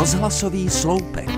Rozhlasový sloupek.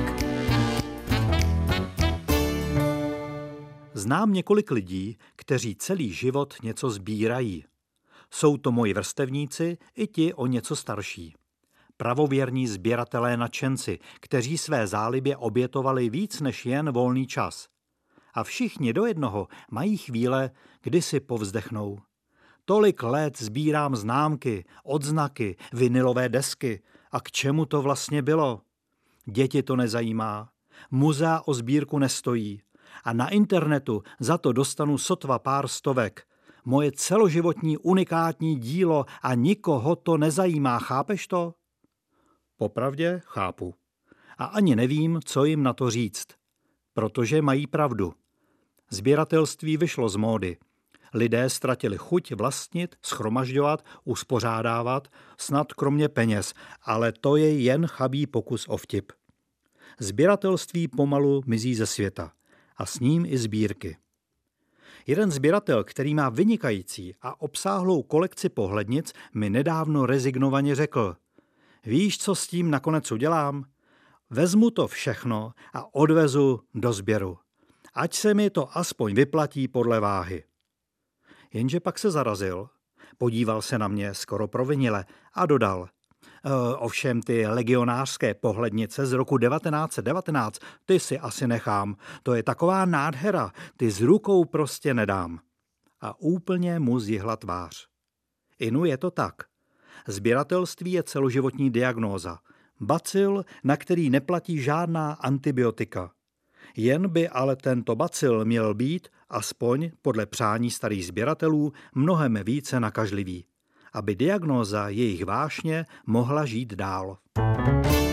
Znám několik lidí, kteří celý život něco sbírají. Jsou to moji vrstevníci i ti o něco starší. Pravověrní sběratelé nadšenci, kteří své zálibě obětovali víc než jen volný čas. A všichni do jednoho mají chvíle, kdy si povzdechnou. Tolik let sbírám známky, odznaky, vinylové desky. A k čemu to vlastně bylo? Děti to nezajímá. Muzea o sbírku nestojí. A na internetu za to dostanu sotva pár stovek. Moje celoživotní unikátní dílo a nikoho to nezajímá, chápeš to? Popravdě chápu. A ani nevím, co jim na to říct. Protože mají pravdu. Sběratelství vyšlo z módy. Lidé ztratili chuť vlastnit, shromažďovat, uspořádávat, snad kromě peněz, ale to je jen chabý pokus o vtip. Sběratelství pomalu mizí ze světa a s ním i sbírky. Jeden sběratel, který má vynikající a obsáhlou kolekci pohlednic, mi nedávno rezignovaně řekl: víš, co s tím nakonec udělám? Vezmu to všechno a odvezu do sběru. Ať se mi to aspoň vyplatí podle váhy. Jenže pak se zarazil, podíval se na mě skoro provinile a dodal: ovšem ty legionářské pohlednice z roku 1919, ty si asi nechám. To je taková nádhera, ty s rukou prostě nedám. A úplně mu zjihla tvář. Inu, je to tak. Sběratelství je celoživotní diagnóza. Bacil, na který neplatí žádná antibiotika. Jen by ale tento bacil měl být, aspoň podle přání starých sběratelů, mnohem více nakažlivý, aby diagnóza jejich vášně mohla žít dál.